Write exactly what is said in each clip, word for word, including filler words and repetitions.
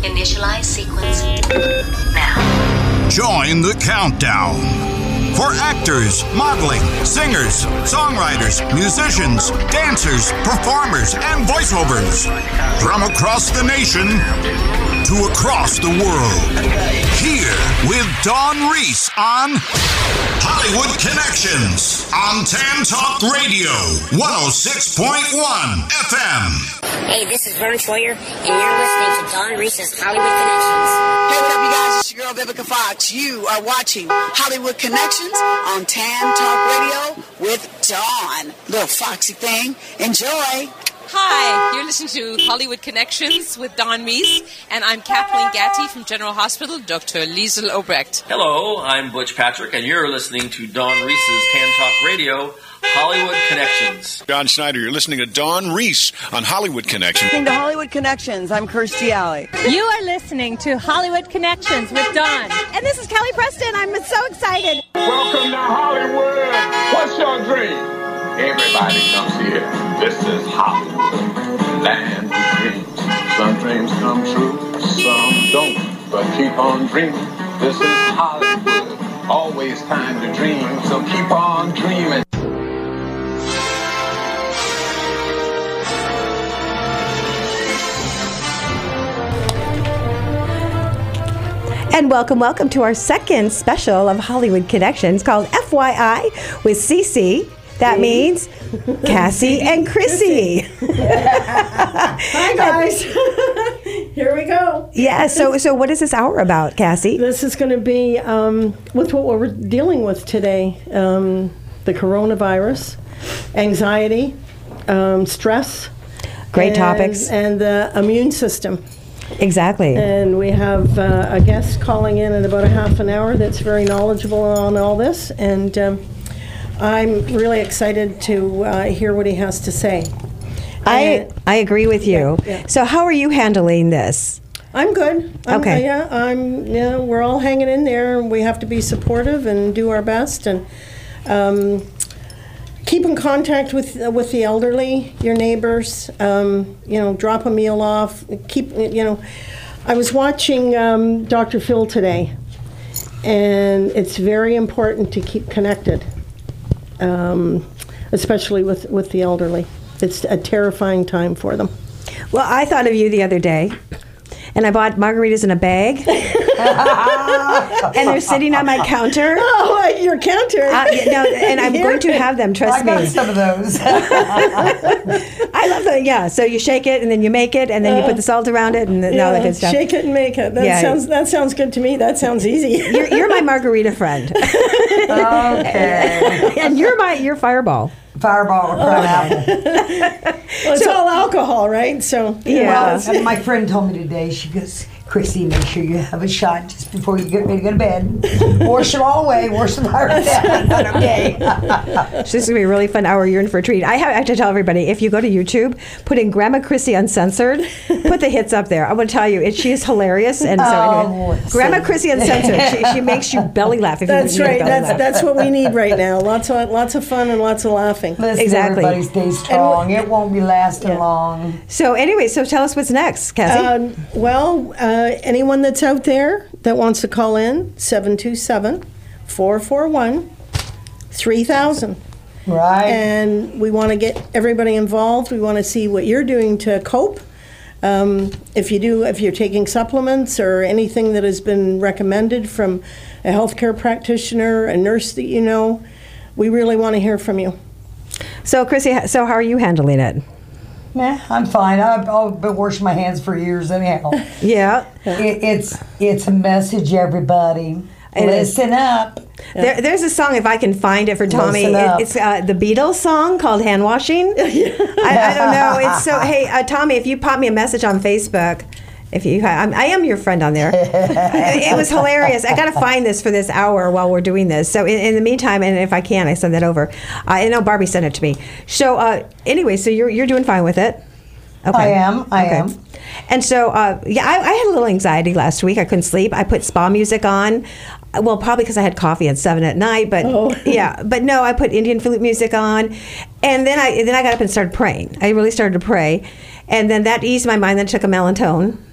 Initialize sequence now. Join the countdown. For actors, modeling, singers, songwriters, musicians, dancers, performers, and voiceovers from across the nation to across the world. Here with Dawn Reese on Hollywood Connections on Tan Talk Radio, one oh six point one F M. Hey, this is Vern Troyer, and you're listening to Dawn Reese's Hollywood Connections. Hey, what up, you guys? It's your girl, Vivica Fox. You are watching Hollywood Connections on Tan Talk Radio with Dawn. Little foxy thing. Enjoy. Hi, you're listening to Hollywood Connections with Dawn Reese, and I'm Kathleen Gatty from General Hospital, Doctor Liesel Obrecht. Hello, I'm Butch Patrick, and you're listening to Dawn Reese's Tan Talk Radio, Hollywood Connections. John Schneider, you're listening to Dawn Reese on Hollywood Connections. Listening to Hollywood Connections, I'm Kirstie Alley. You are listening to Hollywood Connections with Dawn. And this is Kelly Preston. I'm so excited. Welcome to Hollywood. What's your dream? Everybody comes here. This is Hollywood, land of dreams. Some dreams come true, some don't. But keep on dreaming. This is Hollywood. Always time to dream, so keep on dreaming. And welcome, welcome to our second special of Hollywood Connections called F Y I with Cece. That means Cassie and Chrissy. Hi, guys. Here we go. Yeah, so so what is this hour about, Cassie? This is going to be um, with what we're dealing with today, um, the coronavirus, anxiety, um, stress. Great and, topics. And the immune system. Exactly. And we have uh, a guest calling in in about a half an hour that's very knowledgeable on all this. And um, I'm really excited to uh, hear what he has to say. I And, I agree with you. Yeah, yeah. So how are you handling this? I'm good. I'm, Okay. Yeah, I'm. Yeah, we're all hanging in there. We have to be supportive and do our best, and um, keep in contact with uh, with the elderly, your neighbors. Um, you know, drop a meal off. Keep. You know, I was watching um, Doctor Phil today, and it's very important to keep connected, um, especially with with the elderly. It's a terrifying time for them. Well, I thought of you the other day, and I bought margaritas in a bag, and they're sitting on my counter. Oh, at your counter. Uh, yeah, no, and I'm going to have them, trust I me. got some of those. I love them, yeah. So you shake it, and then you make it, and then you put the salt around it, and Yeah, all that good stuff. shake it and make it. That Yeah. sounds that sounds good to me. That sounds easy. You're, you're my margarita friend. Okay. And you're my your fireball. Fireball or crab apple. Well, it's all alcohol, right? So Yeah. Well, my friend told me today, she goes, Chrissy, make sure you have a shot just before you get ready to go to bed. Wash it all away. Wash the virus out. But okay. So this is going to be a really fun hour. You're in for a treat. I have, I have to tell everybody, if you go to YouTube, put in Grandma Chrissy Uncensored, put the hits up there. I want to tell you, it, she is hilarious. And so Oh, anyway, Grandma see. Chrissy Uncensored, she, she makes you belly laugh. If that's you need a right. belly That's laugh. that's what we need right now. Lots of lots of fun and lots of laughing. Listen, Exactly. everybody stay strong. It won't be lasting Yeah. long. So anyway, so tell us what's next, Cassie. Um, well, uh, anyone that's out there that wants to call in, seven two seven, four four one, three thousand. Right. And we want to get everybody involved. We want to see what you're doing to cope. Um, if you do, if you're taking supplements or anything that has been recommended from a healthcare practitioner, a nurse that you know, we really want to hear from you. So Chrissy, so how are you handling it? Nah, I'm fine. I've, I've been washing my hands for years anyhow. Yeah. It, it's it's a message, everybody. It is. Listen up. There, there's a song, if I can find it for Tommy. Listen It, up. it's uh, the Beatles song called Hand Washing. I, I don't know. It's so, hey, uh, Tommy, if you pop me a message on Facebook, if you, I'm, I am your friend on there. It was hilarious. I got to find this for this hour while we're doing this. So in, in the meantime, and if I can, I send that over. I know Barbie sent it to me. So uh, anyway, so you're you're doing fine with it. Okay. I am. I Okay. am. And so, uh, yeah, I, I had a little anxiety last week. I couldn't sleep. I put spa music on. Well, probably because I had coffee at seven at night. But Oh. yeah, but no, I put Indian flute music on, and then I then I got up and started praying. I really started to pray, and then that eased my mind. Then I took a melatonin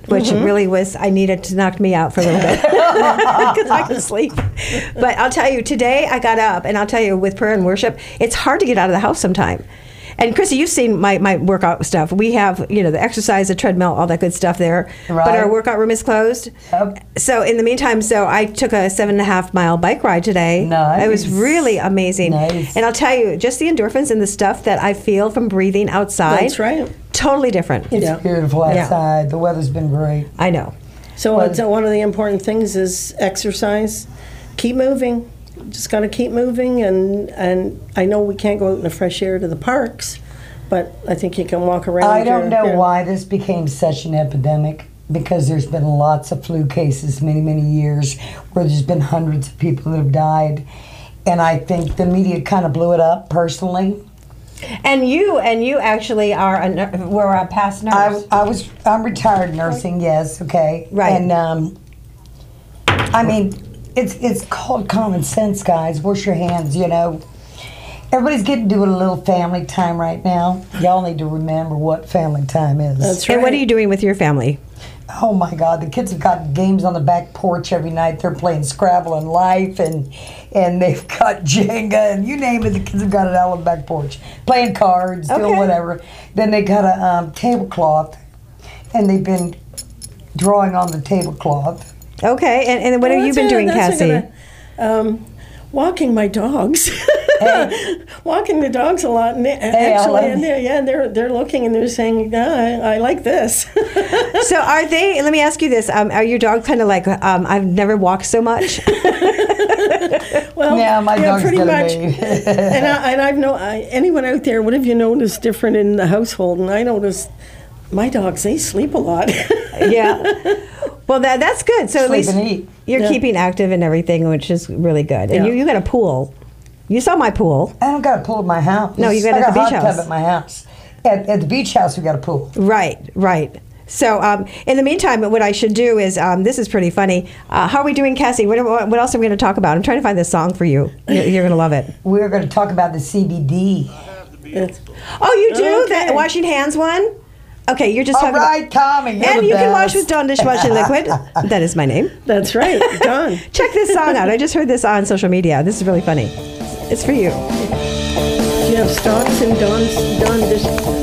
which Mhm. really was, I needed to knock me out for a little bit because I could sleep. But I'll tell you, today I got up, and I'll tell you, with prayer and worship, it's hard to get out of the house sometime. And Chrissy, you've seen my, my workout stuff. We have, you know, the exercise, the treadmill, all that good stuff there. Right. But our workout room is closed. Yep. So in the meantime, so I took a seven and a half mile bike ride today. Nice. It was really amazing. Nice. And I'll tell you, just the endorphins and the stuff that I feel from breathing outside. That's right. Totally different. It's Yeah. beautiful Yeah. outside. The weather's been great. I know. So it's, uh, one of the important things is exercise. Keep moving. Just got to keep moving. And, and I know we can't go out in the fresh air to the parks, but I think you can walk around. I don't your- know yeah. why this became such an epidemic, because there's been lots of flu cases many, many years where there's been hundreds of people that have died. And I think the media kind of blew it up personally. And you and you actually are a nur- were a past nurse. I, I was I'm retired nursing, yes, okay. Right. And um, I mean, it's it's called common sense, guys. Wash your hands, you know. Everybody's getting to do a little family time right now. Y'all need to remember what family time is. That's And right. what are you doing with your family? Oh my God, the kids have got games on the back porch every night. They're playing Scrabble and Life, and and they've got Jenga, and you name it, the kids have got it out on the back porch. Playing cards, doing Okay. whatever. Then they got a um, tablecloth, and they've been drawing on the tablecloth. Okay, and, and what Well, have you that's been a- doing, that's Cassie? a gonna- um, walking my dogs. Walking the dogs a lot, and they, Hey, I actually, like and they're, yeah, they're they're looking and they're saying, yeah, I, I like this. So are they? Let me ask you this: um, Are your dogs kind of like um, I've never walked so much? Well, Yeah, my dog's pretty gonna much. be. and I, and I've no I, anyone out there. What have you noticed different in the household? And I noticed my dogs, they sleep a lot. Yeah. Well, that that's good. So at Sleep least and eat. you're Yeah. keeping active and everything, which is really good. And Yeah. you, you got a pool. You saw my pool. I don't got a pool at my house. No, you got I it at got the a beach hot house. tub at my house. At, at the beach house, we got a pool. Right, right. So um, in the meantime, what I should do is, um, this is pretty funny. Uh, how are we doing, Cassie? What, what else are we going to talk about? I'm trying to find this song for you. You're, you're going to love it. We're going to talk about the C B D. Oh, you do? Okay. That washing hands one? Okay, you're just All talking right, Tommy. You're And the you can wash best. with Dawn dishwashing liquid. That is my name. That's right, done. Check this song out. I just heard this on social media. This is really funny. It's for you. Do you have stocks and Dawn's Dawn dish?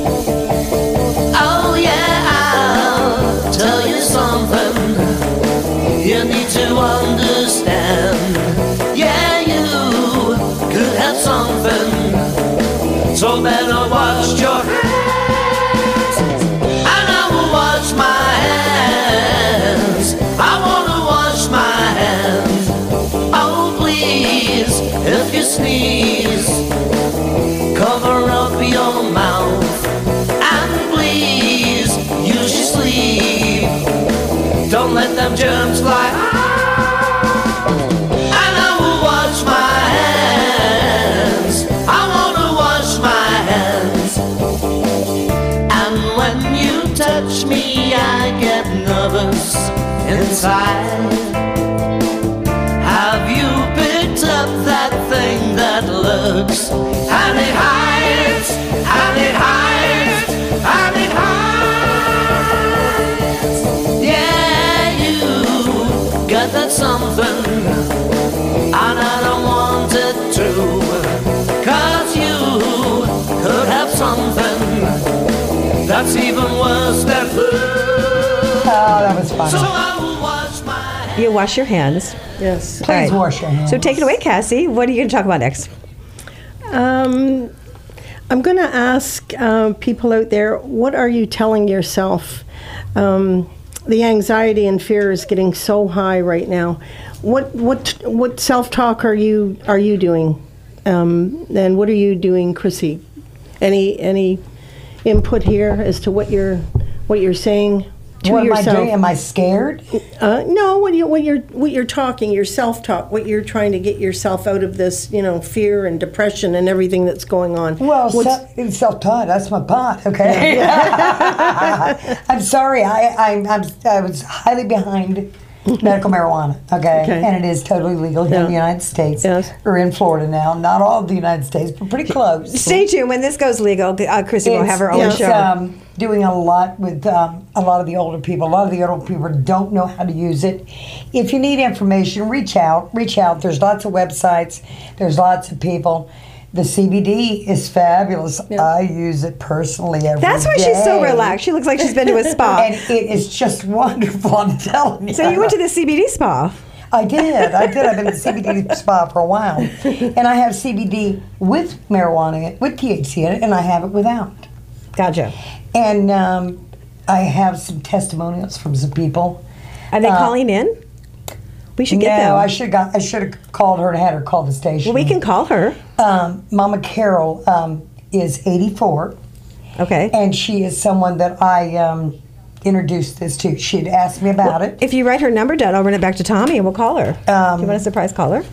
Oh yeah, I'll tell you something you need to understand. Yeah, you could have something, so better watch your hands. And I will wash my hands. I wanna wash my hands. Oh please, if you sneeze, cover up your mouth. And please use your sleeve. Don't let them germs fly out. And I will wash my hands. I wanna wash my hands. And when you touch me, I get nervous inside. Have you picked up that thing that looks and it hides, and it hides, and it hides? Yeah, you got that something, and I don't want it to, 'cause you could have something that's even worse than food. Oh, that was fun. So I will wash my hands. You wash your hands. Yes. All Please right. wash your hands. So take it away, Cassie. What are you going to talk about next? Um, I'm going to ask uh, people out there, what are you telling yourself? Um, the anxiety and fear is getting so high right now. What what what self-talk are you are you doing? Um, and what are you doing, Chrissy? Any any input here as to what you're what you're saying to What am I yourself? doing? Am I scared? Uh, no, what you what you're what you're talking, your self-talk, what you're trying to get yourself out of this, you know, fear and depression and everything that's going on. Well, What's- self, it's self-taught. That's my pot. Okay. I'm sorry. I I'm, I'm I was highly behind medical marijuana, okay? Okay. And it is totally legal here in Yeah. the United States. Yes. We're in Florida now. Not all of the United States, but pretty close. Stay tuned. When this goes legal, uh, Chrissy will have her own it's, show. Um, doing a lot with um, a lot of the older people. A lot of the older people don't know how to use it. If you need information, reach out. Reach out. There's lots of websites. There's lots of people. The C B D is fabulous. I use it personally every day. That's why she's so relaxed. She looks like she's been to a spa. And it is just wonderful, I'm telling you. So you went to the C B D spa? I did. I did. I've been to the C B D spa for a while. And I have C B D with marijuana, in it, with T H C in it, and I have it without. Gotcha. And um, I have some testimonials from some people. Are they Uh, calling in? We should get no, them. I should got. I should have called her and had her call the station. Well, we can call her. Um, Mama Carol um, is eighty-four. Okay. And she is someone that I um, introduced this to. She had asked me about Well, it. If you write her number down, I'll run it back to Tommy and we'll call her. Um, Do you want a surprise caller?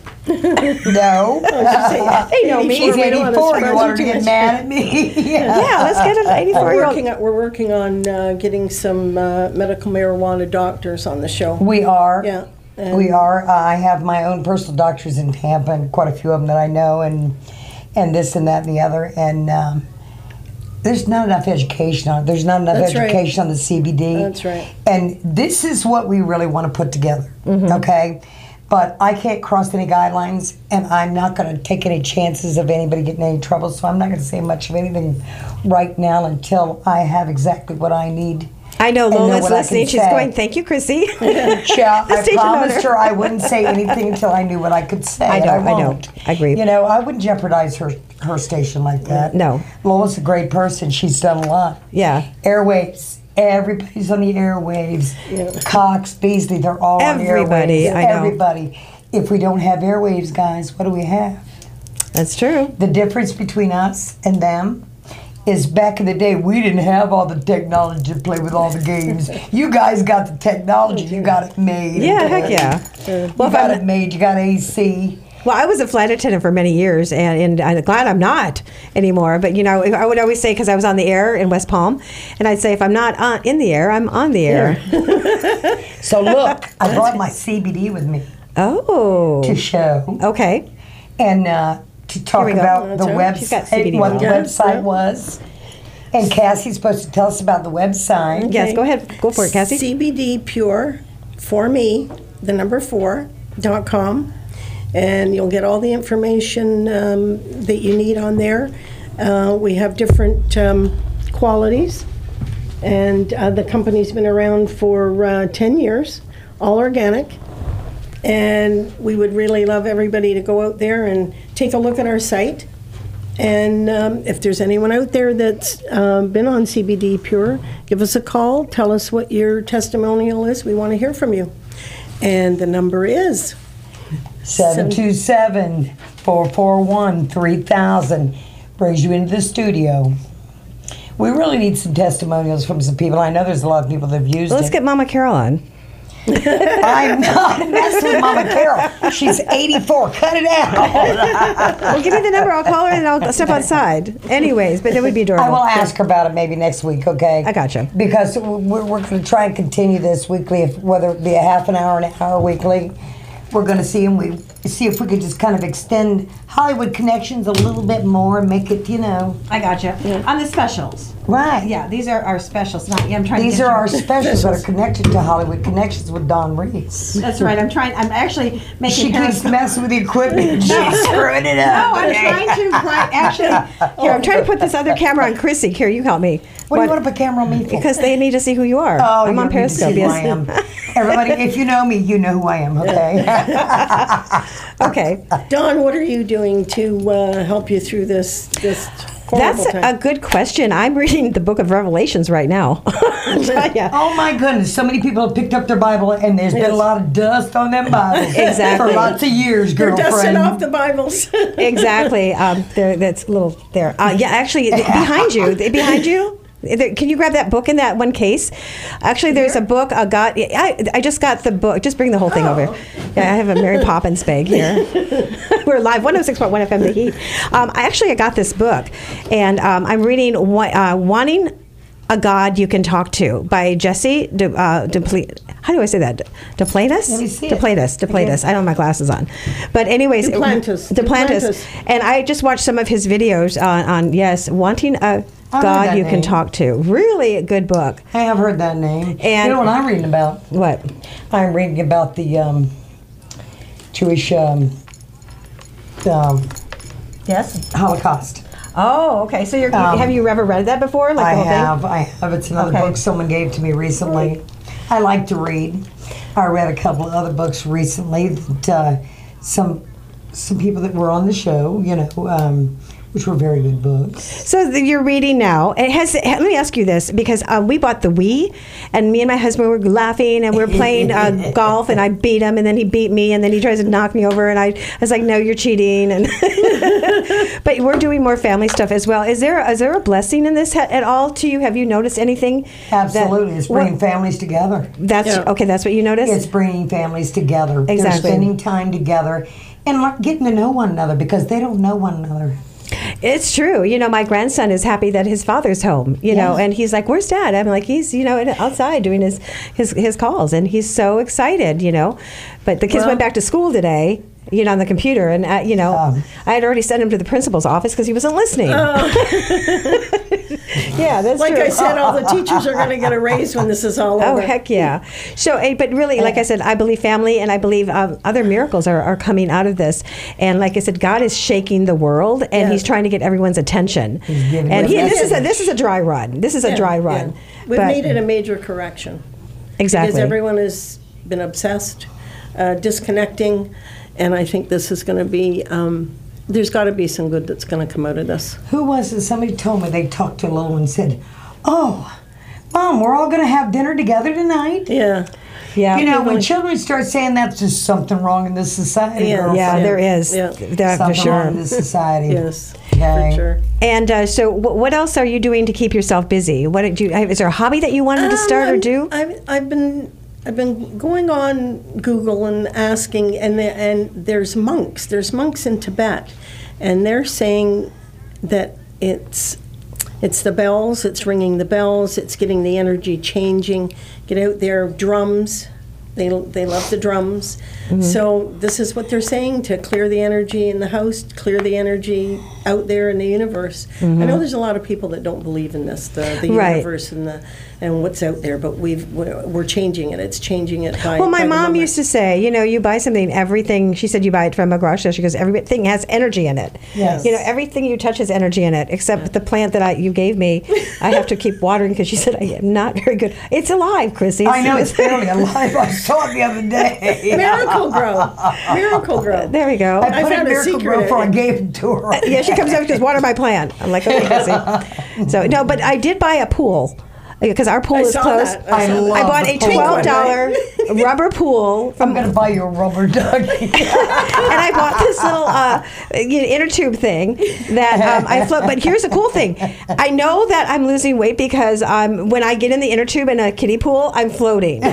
No. They know me. She's We don't wanna eighty-four. You surprise want her her to too get much. mad at me? Yeah, let's get an We're eighty-four-year-old. working, on, we're working on uh, getting some uh, medical marijuana doctors on the show. We are. Yeah. and- We are. Uh, I have my own personal doctors in Tampa, and quite a few of them that I know, and and this and that and the other. And um, there's not enough education on it. There's not enough That's right. education on the C B D. That's right. And this is what we really want to put together. Mm-hmm. Okay. But I can't cross any guidelines, and I'm not going to take any chances of anybody getting any trouble. So I'm not going to say much of anything right now until I have exactly what I need. I know and know Lola's what I listening. can She's say. going, thank you, Chrissy. Yeah, The I station promised owner. her I wouldn't say anything until I knew what I could say. I and know, I know. won't. I agree. You know, I wouldn't jeopardize her her station like that. No. Lola's a great person. She's done a lot. Yeah. Airwaves. Everybody's on the airwaves. Cox, Beasley, they're all Everybody, on the airwaves. I know. Everybody. If we don't have airwaves, guys, what do we have? That's true. The difference between us and them is back in the day, we didn't have all the technology to play with all the games. You guys got the technology. You got it made. Yeah, heck yeah. You Well, if got I'm- it made. You got A C. Well, I was a flight attendant for many years, and, and I'm glad I'm not anymore. But, you know, I would always say, because I was on the air in West Palm, and I'd say, if I'm not on, in the air, I'm on the air. So look, I brought my C B D with me Oh. to show Okay. and uh, to talk Here we go. about the That's right. She's got C B website, D what with the her. Yeah, website yeah. was. And Cassie's supposed to tell us about the website. Yes, go ahead. Go for it, Cassie. C B D Pure for me, the number four, dot com. And you'll get all the information um, that you need on there. Uh, we have different um, qualities. And uh, the company's been around for uh, ten years, all organic. And we would really love everybody to go out there and take a look at our site. And um, if there's anyone out there that's um, been on C B D Pure, give us a call. Tell us what your testimonial is. We want to hear from you. And the number is seven two seven, four four one, three thousand brings you into the studio. We really need some testimonials from some people. I know there's a lot of people that have used Let's it. get Mama Carol on. I'm not messing with Mama Carol. She's eighty-four. Cut it out. Well, give me the number. I'll call her and I'll step outside. Anyways, but that would be adorable. I will ask her about it maybe next week, okay? I gotcha. Because we're, we're going to try and continue this weekly, if, whether it be a half an hour, an hour weekly. We're going to see and we see if we could just kind of extend Hollywood Connections a little bit more and make it, you know. I gotcha. On the specials. Right. Yeah, these are our specials. Not, yeah, I'm trying These to are get our you- specials that are connected to Hollywood Connections with Don Reese. That's right. I'm trying. I'm actually making. She keeps periscope- messing with the equipment. She's screwing it up. No, I'm trying to right, actually. Here, I'm trying to put this other camera on Chrissy. Here, you help me. What do you want to put camera on me for? Because they need to see who you are. Oh, I'm you on don't need to Periscope. see who I Yes. am. Everybody, if you know me, you know who I am, okay? Okay. Dawn, what are you doing to uh, help you through this this horrible That's time? a good question. I'm reading the book of Revelations right now. Yeah. Oh my goodness, so many people have picked up their Bible and there's been a lot of dust on them Bibles. Exactly. For lots of years, They're girlfriend. dusting off the Bibles. Exactly. Um, there, that's a little there. Uh, yeah, actually, th- behind you, th- behind you. There- Can you grab that book in that one case? Actually, there's a book I got. I, I just got the book. Just bring the whole thing over. Yeah, I have a Mary Poppins bag here. We're live, one oh six point one F M The Heat. Um, I actually I got this book, and um, I'm reading uh, Wanting a God You Can Talk To by Jesse Du, uh, Duple- how do I say that? Duplantis? Let me see it. Duplantis. Duplantis. I don't have my glasses on. But anyways. Duplantis. Duplantis. Duplantis. And I just watched some of his videos on, on yes, Wanting a I've heard God that You Can name. Talk To. Really a good book. I have heard that name. And you know what I'm reading about? What? I'm reading about the um, Jewish um, um, yes Holocaust. Oh, okay. So you're, Um, have you ever read that before? Like I the whole have. thing? I have. It's another Okay. book someone gave to me recently. I like to read. I read a couple of other books recently that uh, some some people that were on the show, you know, um, which were very good books. So that you're reading now. It has. Let me ask you this, because uh, we bought the Wii, and me and my husband were laughing, and we were playing uh, golf, and I beat him, and then he beat me, and then he tries to knock me over, and I, I was like, "No, you're cheating." And but we're doing more family stuff as well. Is there is there a blessing in this at all to you? Have you noticed anything? Absolutely, that- it's bringing what- families together. That's Yeah. okay. That's what you noticed. It's bringing families together. They're Exactly. spending time together and like getting to know one another because they don't know one another. It's true. You know, my grandson is happy that his father's home, you know, Yeah. and he's like, "Where's Dad?" I'm like, "He's, you know, outside doing his, his, his calls." And he's so excited, you know. But the kids Well- went back to school today, you know, on the computer. And, uh, you know, Um. I had already sent him to the principal's office because he wasn't listening. Yeah, that's Like true. I said, all the teachers are going to get a raise when this is all Oh, over. heck yeah. So, eh, but really, like I said, I believe family, and I believe um, other miracles are, are coming out of this. And like I said, God is shaking the world, and Yeah. He's trying to get everyone's attention. He's giving And them he, a this is a message. this is a dry run. This is a Yeah, dry yeah. run. We've But- needed a major correction. exactly. Because everyone has been obsessed, uh, disconnecting, and I think this is going to be, um, there's got to be some good that's going to come out of this. Who was it? Somebody told me they talked to Lil and said, "Oh, Mom, we're all going to have dinner together tonight." Yeah. Yeah. You know, when People- children start saying that, there's something wrong in this society. Yeah. girlfriend. Yeah, there is. Yeah. That for Something wrong sure. in this society. Yes, Okay. for sure. And uh, so, wh- what else are you doing to keep yourself busy? What did you? Is there a hobby that you wanted to Um, start or I'm- do? I've, I've been I've been going on Google and asking, and the, and there's monks. There's monks in Tibet, and they're saying that it's it's the bells. It's ringing the bells. It's getting the energy changing. Get out there, drums. They they love the drums. Mm-hmm. So this is what they're saying, to clear the energy in the house, clear the energy out there in the universe. I know there's a lot of people that don't believe in this, the, the Mm-hmm. Right. universe and the and what's out there, but we've we're, we're changing it. It's changing it by. Well, my by the mom moment. used to say, you know, you buy something, everything. She said you buy it from a garage sale. She goes, everything has energy in it. Yes. You know, everything you touch has energy in it, except the plant that I you gave me. I have to keep watering because she said I am not very good. It's alive, Chrissy. I know it's barely alive. I saw it the other day. Miracle Grow, Miracle Grow. There we go. I I put it in found a Miracle secret Grow in before I it. gave it to her. Yeah, she comes up and goes, water my plant. I'm like, okay, Chrissy. So no, but I did buy a pool. Because our pool I is saw closed. that. I I saw that. love I bought the a pool. twelve dollar rubber pool I'm from going to buy you a rubber ducky. and I bought this little uh, you know, inner tube thing that um, I float. But here's the cool thing: I know that I'm losing weight because um, when I get in the inner tube in a kiddie pool, I'm floating.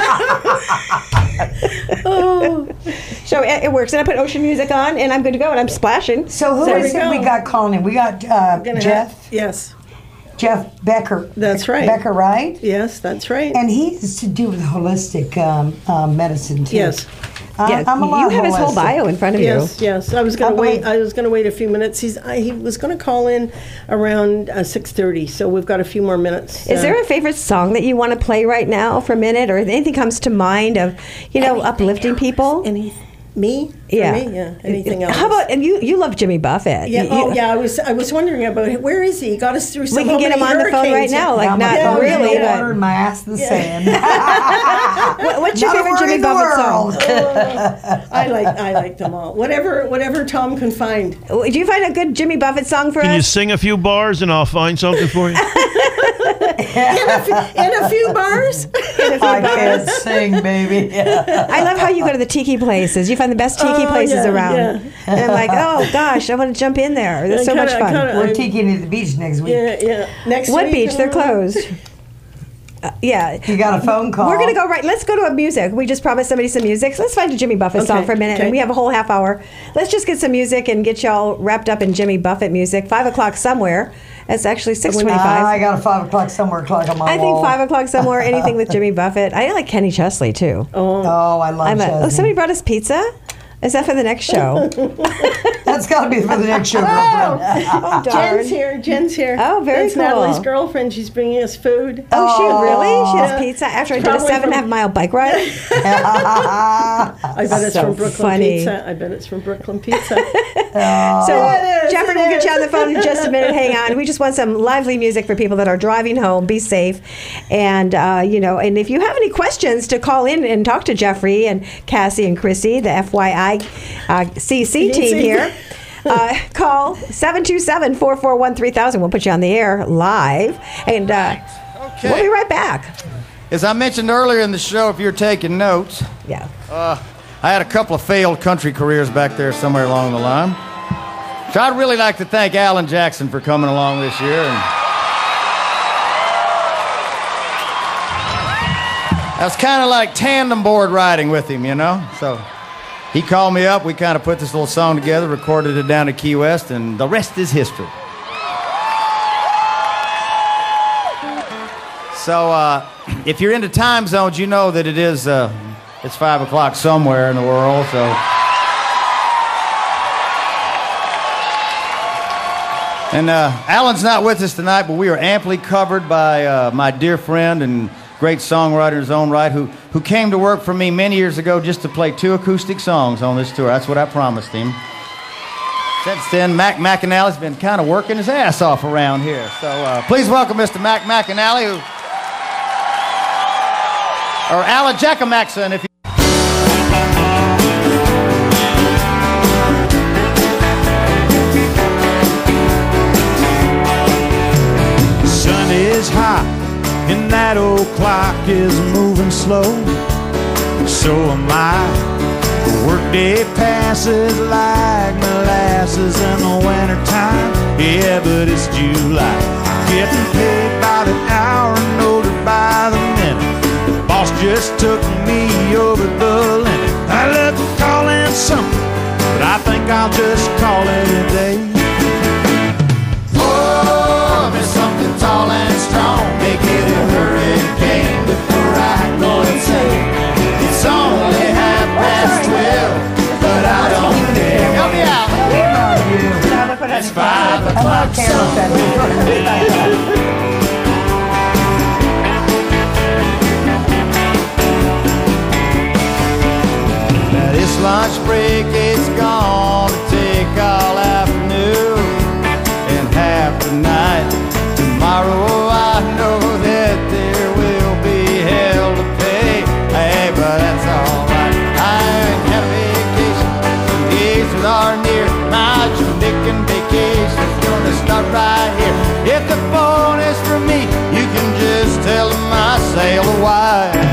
Oh, So it, it works, and I put ocean music on, and I'm good to go, and I'm splashing. So who There is we it go. we got calling in? We got uh, gonna Jeff, have- yes, Jeff Becker. That's right. Becker, right? yes, that's right. And he's to do with holistic um, um, medicine too. Yes. I- Yeah, I'm a you lot have his whole holistic. bio in front of Yes, you. yes. I was going I'm to wait. on- I was going to wait a few minutes. He's I, he was going to call in around uh, six thirty, so we've got a few more minutes. Is Uh, there a favorite song that you want to play right now for a minute, or if anything comes to mind of, you know, uplifting people? any me? For Yeah. me? Yeah. Anything else? How about and you? You love Jimmy Buffett. Yeah. You- Oh, you- yeah. I was. I was wondering about it. Where is he? He got us through. We Some can get him on the phone right now. Like I'm not a phone really, in the water but and my ass in the sand. What- what's your Not a favorite worry Jimmy in the Buffett world. song? I like. I like them all. Whatever. Whatever Tom can find. Do you find a good Jimmy Buffett song for Can you us? sing a few bars and I'll find something for you? In a, f- in a few bars. I can't sing, baby. I love how you go to the tiki places. You find the best tiki Oh, places yeah, around. yeah. And I'm like, oh gosh, I want to jump in there. There's I so much kinda- fun. kinda- We're I'm- taking to the beach next week. Yeah. Yeah. Next What week, beach? They're uh, closed. Uh, yeah. You got a phone call. We're going to go right. Let's go to a music. We just promised somebody some music. So let's find a Jimmy Buffett Okay, song for a minute. okay. And we have a whole half hour. Let's just get some music and get y'all wrapped up in Jimmy Buffett music. Five o'clock somewhere. It's actually six twenty-five. Uh, I got a five o'clock somewhere clock on my I think wall. five o'clock somewhere. Anything with Jimmy Buffett. I like Kenny Chesley too. Oh, oh I love I'm a, Chesney. oh, somebody brought us pizza. Is that for the next show? That's got to be for the next show. Oh, oh darn. Jen's here. Jen's here. Oh, very That's cool. Natalie's girlfriend. She's bringing us food. Oh, she really? She has Yeah. pizza after I did a Probably seven and a half from- mile bike ride? I bet it's So from Brooklyn funny. Pizza. I bet it's from Brooklyn Pizza. So, Yeah, it is, Jeffrey, it we'll get you is. on the phone in just a minute. Hang on. We just want some lively music for people that are driving home. Be safe. And, uh, you know, and if you have any questions to call in and talk to Jeffrey and Cassie and Chrissy, the F Y I uh, C C team here, uh, call seven two seven, four four one, three thousand. We'll put you on the air live. And uh, Okay. we'll be right back. As I mentioned earlier in the show, if you're taking notes, yeah, uh, I had a couple of failed country careers back there somewhere along the line. So I'd really like to thank Alan Jackson for coming along this year. And I was kind of like tandem board riding with him, you know? So he called me up, we kind of put this little song together, recorded it down at Key West, and the rest is history. So uh, if you're into time zones, you know that it is, uh, it's five o'clock somewhere in the world, so. And uh, Alan's not with us tonight, but we are amply covered by uh, my dear friend and great songwriter in his own right, who, who came to work for me many years ago just to play two acoustic songs on this tour. That's what I promised him. Since then, Mac McAnally's been kind of working his ass off around here. So uh, please welcome Mister Mac McAnally, who, or Alan Jackamaxon, if you... Sun is hot and that old clock is moving slow. So am I. The workday passes like molasses in the wintertime. Yeah, but it's July. Getting paid by the hour and older by the minute. The boss just took me over the limit. I love to call in something, but I think I'll just call it a day. Oh, there's something tall and strong. Make it a hurricane before I go insane. It's only half past twelve, but I don't care. Help me out. It's five o'clock somewhere. Now this lunch break is gonna take all afternoon and half the night. Tomorrow I know that there will be hell to pay. Hey, but that's alright. I ain't had a vacation. Days that are near. My Jamaican vacation's gonna start right here. If the phone is for me, you can just tell them I sail a wide.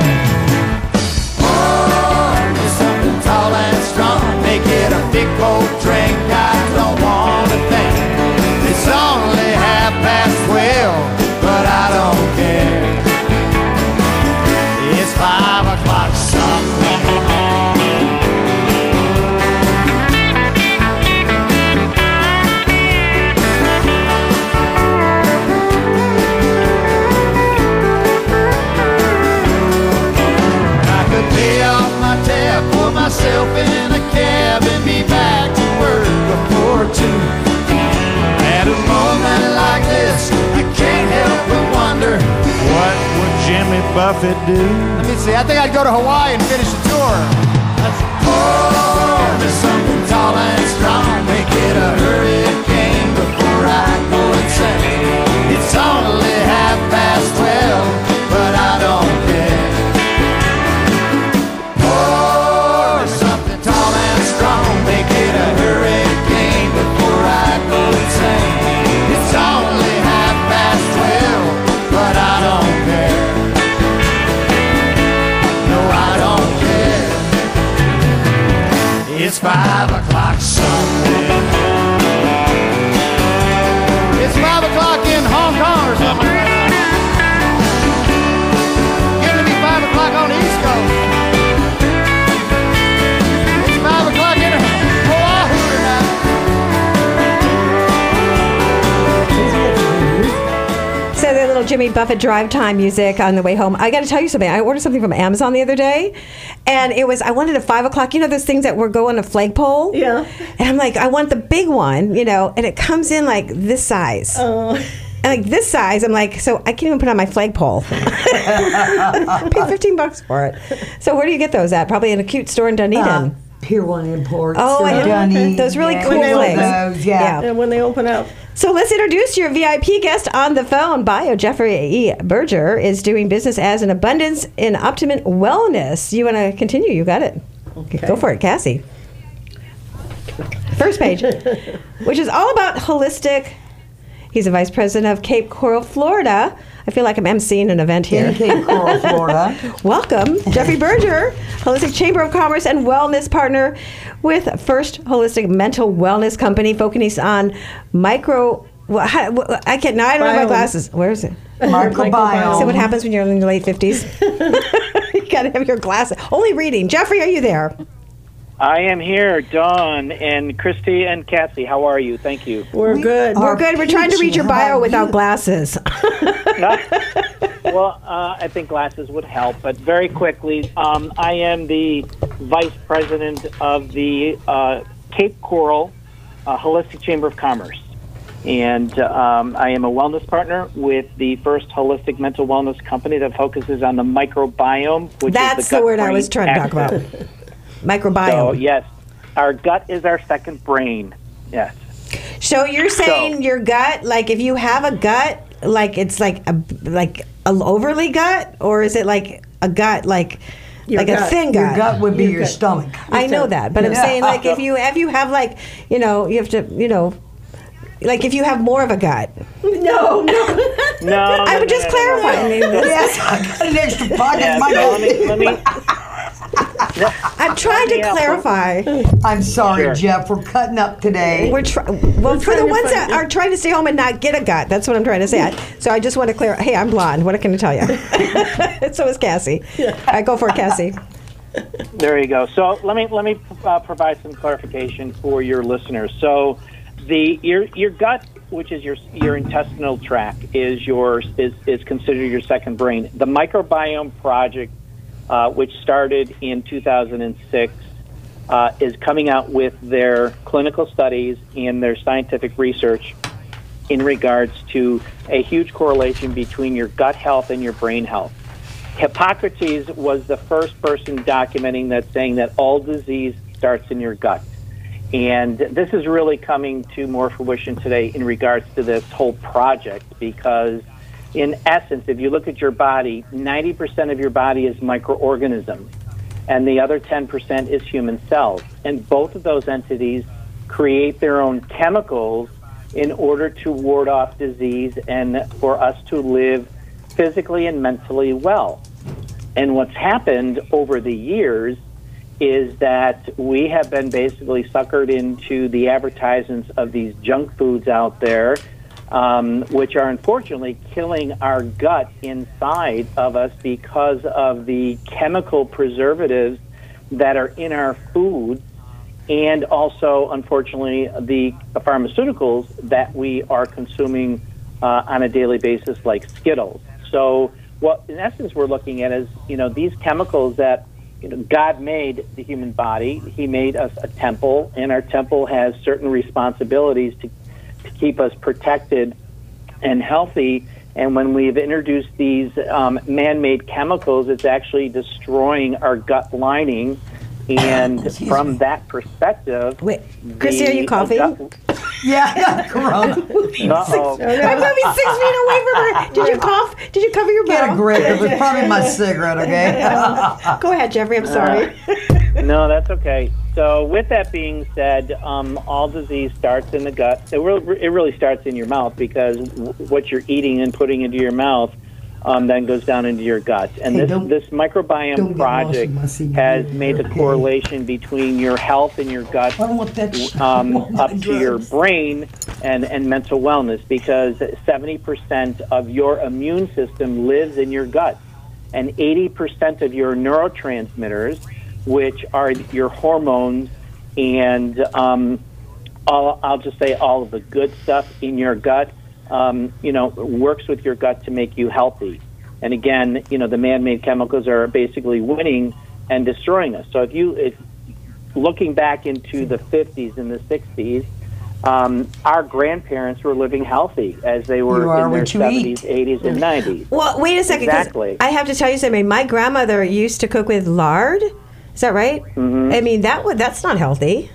Something tall and strong, make it a big old drink. I don't want to think. It's only half past twelve, but I don't care. It's five o'clock somewhere. Pay off my tab, put myself in a cab and be back to work before two. At a moment like this, I can't help but wonder, what would Jimmy Buffett do? let me see, I think I'd go to Hawaii and finish the tour. That's, oh, there's something tall and strong, make it a hurricane before I go insane. It's only half past twelve, but I don't care. Make it a hurricane before I go insane. It's only half past twelve, but I don't care. No, I don't care. It's five o'clock somewhere. It's five o'clock in Hong Kong or something like that. Jimmy Buffett drive time music on the way home. I got to tell you something. I ordered something from Amazon the other day, and it was, I wanted a five o'clock, you know, those things that were go on a flagpole? Yeah. And I'm like, I want the big one, you know, and it comes in like this size. Oh. And like this size, I'm like, so I can't even put on my flagpole. I paid fifteen bucks for it. So where do you get those at? Probably in a cute store in Dunedin. Uh, Pier One Imports. Oh, I Dunedin. those really Yeah. cool When they open flags. those, yeah. And when they open up. So let's introduce your V I P guest on the phone. Bio Jeffrey E. Berger is doing business as an Abundance in Optimum Wellness. You want to continue? You got it. Okay. Go for it, Cassie. First page, which is all about holistic. He's a vice president of Cape Coral, Florida. I feel like I'm emceeing an event here. In Cape Coral, Florida. Welcome, Jeffrey Berger, Holistic Chamber of Commerce and Wellness Partner with First Holistic Mental Wellness Company, focusing on micro. Well, how, well, I can't. Now I don't have my glasses. Where is it? Microbiome. See what happens when you're in your late fifties. You gotta have your glasses. Only reading. Jeffrey, are you there? I am here, Dawn and Christy and Cassie. How are you? Thank you. We're we good. We're good. We're trying to read your bio without glasses. Well, uh, I think glasses would help. But very quickly, um, I am the vice president of the uh, Cape Coral uh, Holistic Chamber of Commerce. And um, I am a wellness partner with the First Holistic Mental Wellness Company that focuses on the microbiome, which That's is the, the word I gut-brain was trying to talk about. axis. Microbiome. So, yes, our gut is our second brain. Yes. So you're saying so, your gut, like if you have a gut, like it's like a like an overly gut, or is it like a gut like your like gut. a thin Your gut? gut would be your, your gut. stomach. I know that, but yeah. I'm saying like if you if you have like you know you have to you know like if you have more of a gut. No, no, no. I would no, just no, clarify. No, no, no. Yes, I got an extra pocket. Yeah, my no, let me. Let me No, I'm trying to clarify. I'm sorry, sure. Jeff. We're cutting up today. We're try- well We're for the ones that are trying to stay home and not get a gut. That's what I'm trying to say. I, so I just want to clear. Hey, I'm blonde. What can I tell you? So is Cassie. Yeah. All right, go for it, Cassie. There you go. So let me let me uh, provide some clarification for your listeners. So the your your gut, which is your your intestinal tract, is your is is considered your second brain. The Microbiome Project, Uh, which started in two thousand six, uh, is coming out with their clinical studies and their scientific research in regards to a huge correlation between your gut health and your brain health. Hippocrates was the first person documenting that, saying that all disease starts in your gut. And this is really coming to more fruition today in regards to this whole project, because in essence, if you look at your body, ninety percent of your body is microorganisms, and the other ten percent is human cells. And both of those entities create their own chemicals in order to ward off disease and for us to live physically and mentally well. And what's happened over the years is that we have been basically suckered into the advertisements of these junk foods out there, Um, which are unfortunately killing our gut inside of us because of the chemical preservatives that are in our food, and also, unfortunately, the pharmaceuticals that we are consuming uh, on a daily basis, like Skittles. So what, in essence, we're looking at is, you know, these chemicals that, you know, God made the human body. He made us a temple, and our temple has certain responsibilities to to keep us protected and healthy. And when we've introduced these um, man-made chemicals, it's actually destroying our gut lining. And from that perspective... Wait, Christy, are you coughing? Yeah, I got corona. Uh-oh. I'm probably six feet away from her. Did you cough? Did you cover your mouth? Get a grip. It was probably my cigarette, okay? Go ahead, Jeffrey. I'm sorry. Uh, no, that's okay. So with that being said, um, all disease starts in the gut. It really, it really starts in your mouth, because w- what you're eating and putting into your mouth um, then goes down into your gut. And Hey, this, don't- this microbiome don't get project lost in my has secret. made the Okay. correlation between your health and your gut I don't want that sh- I um, don't want up my to your drugs. brain and, and mental wellness, because seventy percent of your immune system lives in your gut, and eighty percent of your neurotransmitters, which are your hormones, and um, all, I'll just say all of the good stuff in your gut um, you know, works with your gut to make you healthy. And again, you know, the man-made chemicals are basically winning and destroying us. So if you, if looking back into the fifties and the sixties, um, our grandparents were living healthy as they were in their seventies, eighties, and nineties. Well, wait a second. 'cause Exactly. I have to tell you something. My grandmother used to cook with lard. Is that right? Mm-hmm. I mean, that would that's not healthy.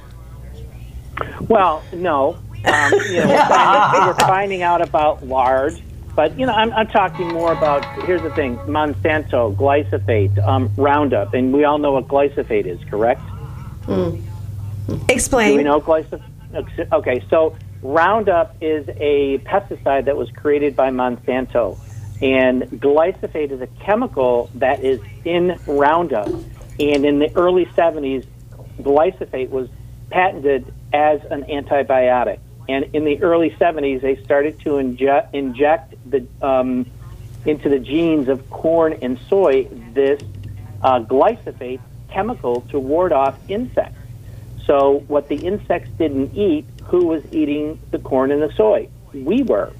Well, no. Um, you know, we're, finding, we're finding out about lard, but you know, I'm, I'm talking more about. Here's the thing: Monsanto, glyphosate, um, Roundup, and we all know what glyphosate is, correct? Mm. Explain. Do we know glyphosate? Okay, so Roundup is a pesticide that was created by Monsanto, and glyphosate is a chemical that is in Roundup. And in the early seventies, glyphosate was patented as an antibiotic. And in the early seventies, they started to inject, inject the, um, into the genes of corn and soy this uh, glyphosate chemical to ward off insects. So what the insects didn't eat, who was eating the corn and the soy? We were.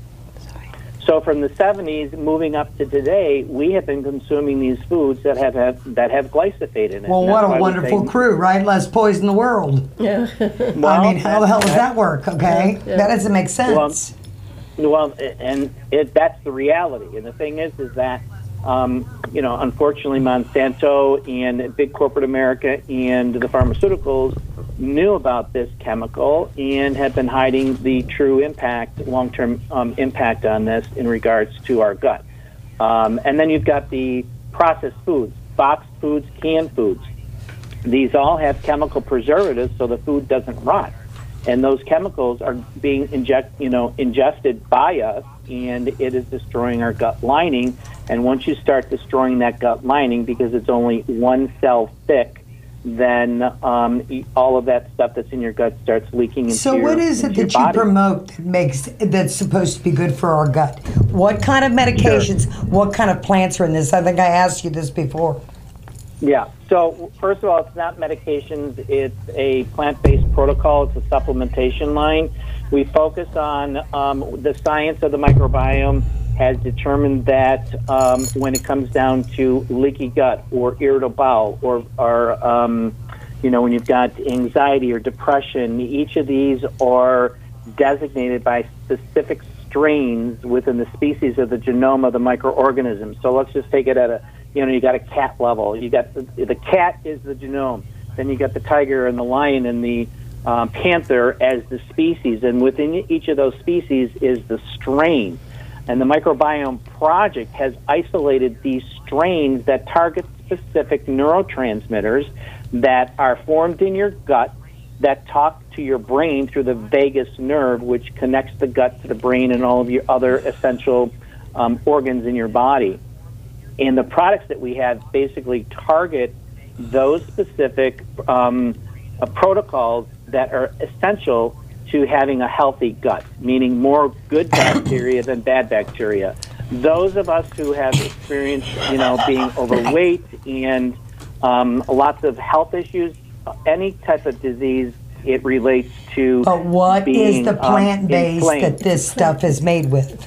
So from the seventies moving up to today, we have been consuming these foods that have, have that have glyphosate in it. Well, what a wonderful crew, right? Less poison the world. Yeah. Well, I mean, how the hell does that- that work? Okay, Yeah. that doesn't make sense. Well, well, and it, that's the reality. And the thing is, is that um, you know, unfortunately, Monsanto and big corporate America and the pharmaceuticals knew about this chemical and have been hiding the true impact, long-term um, impact on this in regards to our gut. Um, and then you've got the processed foods, boxed foods, canned foods. These all have chemical preservatives so the food doesn't rot. And those chemicals are being inject, you know, ingested by us, and it is destroying our gut lining. And once you start destroying that gut lining, because it's only one cell thick, then um, all of that stuff that's in your gut starts leaking into So your what is it into your that you body. promote that makes that's supposed to be good for our gut? What kind of medications? What kind of plants are in this? I think I asked you this before. Yeah. So first of all, it's not medications. It's a plant-based protocol. It's a supplementation line. We focus on um, the science of the microbiome has determined that um, when it comes down to leaky gut or irritable bowel or, or um, you know, when you've got anxiety or depression, each of these are designated by specific strains within the species of the genome of the microorganism. So let's just take it at a You know, you got a cat level. You got the, the cat is the genome. Then you got the tiger and the lion and the um, panther as the species. And within each of those species is the strain. And the Microbiome Project has isolated these strains that target specific neurotransmitters that are formed in your gut that talk to your brain through the vagus nerve, which connects the gut to the brain and all of your other essential um, organs in your body. And the products that we have basically target those specific um, uh, protocols that are essential to having a healthy gut, meaning more good bacteria than bad bacteria. Those of us who have experienced, you know, being overweight and um, lots of health issues, any type of disease, it relates to. But what being, is the plant um, base inflamed. that this stuff is made with?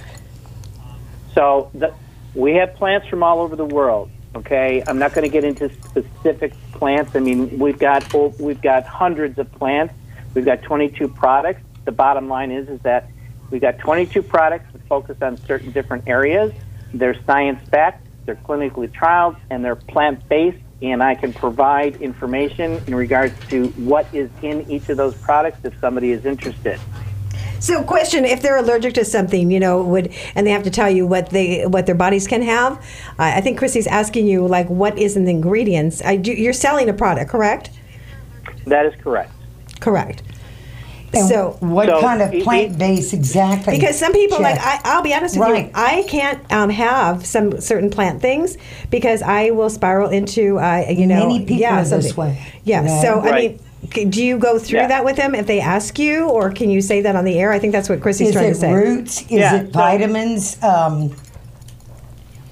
So the, we have plants from all over the world. Okay, I'm not going to get into specific plants. I mean, we've got we've got hundreds of plants. We've got twenty-two products. The bottom line is is that we've got twenty-two products that focus on certain different areas. They're science-backed, they're clinically trialed, and they're plant-based. And I can provide information in regards to what is in each of those products if somebody is interested. So, question: if they're allergic to something, you know, would and they have to tell you what they what their bodies can have, uh, I think Chrissy's asking you like, what is in the ingredients? I do, you're selling a product, correct? That is correct. Correct. And so, what so kind of it- plant base exactly? because some people, Jeff? like, I, I'll be honest with Right. you, I can't um, have some certain plant things because I will spiral into, uh, you know, Many people yeah, are this something. way. Yeah. Yeah. So, I Right. mean. c- Do you go through Yeah. that with them if they ask you, or can you say that on the air? I think that's what Chrissy's Is trying it to say. roots? Is Yeah, it so- vitamins? Um,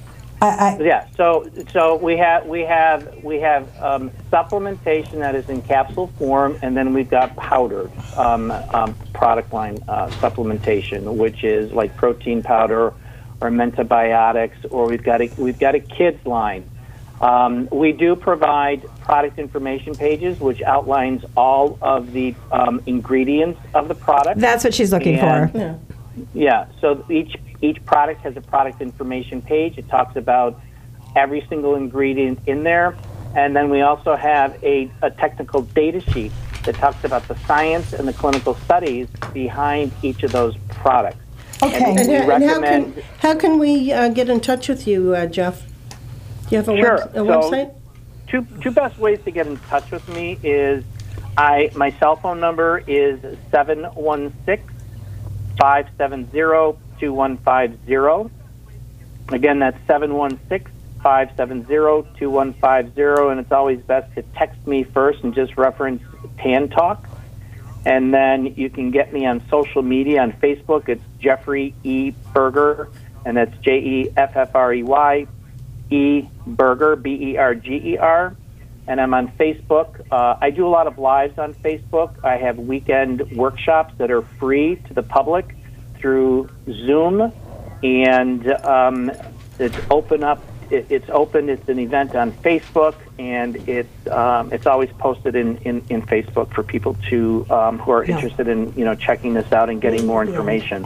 I, I, yeah. So so we have we have we have um, supplementation that is in capsule form, and then we've got powdered um, um, product line uh, supplementation, which is like protein powder or Mentabiotics, or we've got a we've got a kids line. Um, we do provide product information pages, which outlines all of the um, ingredients of the product. That's what she's looking And- for. Yeah. Yeah, so each each product has a product information page. It talks about every single ingredient in there. And then we also have a, a technical data sheet that talks about the science and the clinical studies behind each of those products. Okay. And And, we and how recommend... can how can we uh, get in touch with you, uh, Jeff? Do you have a, Sure. web, a So, website? Two two best ways to get in touch with me is I my cell phone number is seven one six, five seven zero, two one five zero. Again, that's seven one six, five seven zero, two one five zero, and it's always best to text me first and just reference Tan Talk. And then you can get me on social media. On Facebook, it's Jeffrey E. Berger, and that's J E F F R E Y, E. Berger, B E R G E R. And I'm on Facebook. Uh, I do a lot of lives on Facebook. I have weekend workshops that are free to the public through Zoom, and um, it's open up. It, it's open. It's an event on Facebook, and it's um, it's always posted in, in, in Facebook for people to um, who are Yeah. interested in you know checking this out and getting more information.